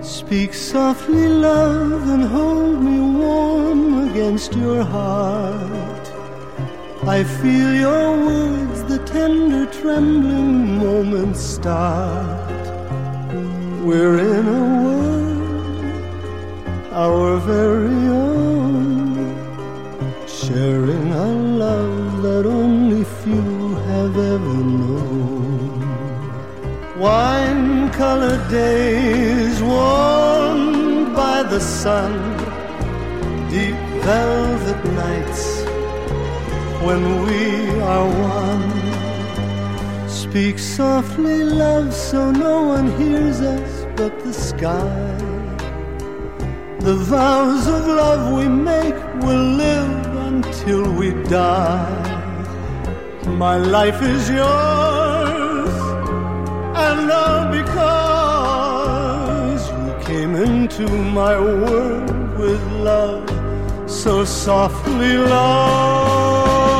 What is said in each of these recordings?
Speak softly, love, and hold me warm against your heart. I feel your words, the tender trembling moments start. We're in a world, our very own, sharing a love that only few have ever known. Wine-colored days warmed by the sun, deep velvet nights when we are one. Speak softly, love, so no one hears us but the sky. The vows of love we make will live until we die. My life is yours, and all because you came into my world with love, so softly, love.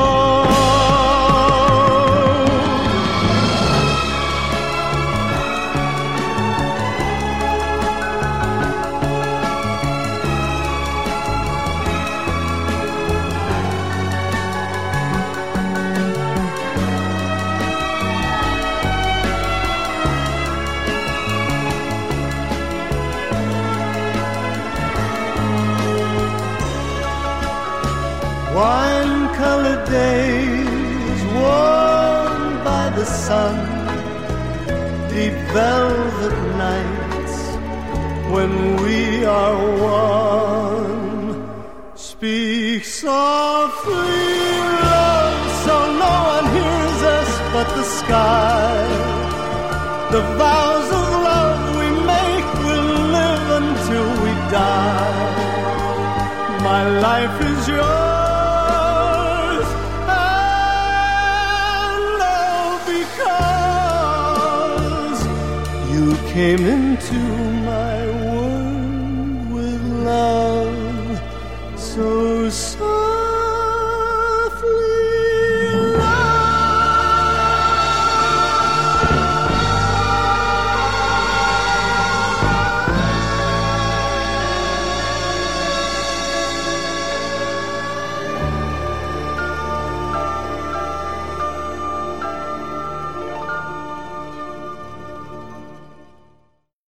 Wine-colored days warmed by the sun, deep velvet nights when we are one. Speak softly, love, so no one hears us but the sky. The vows of love we make will live until we die. My life is yours, you came into my world with love, so soft.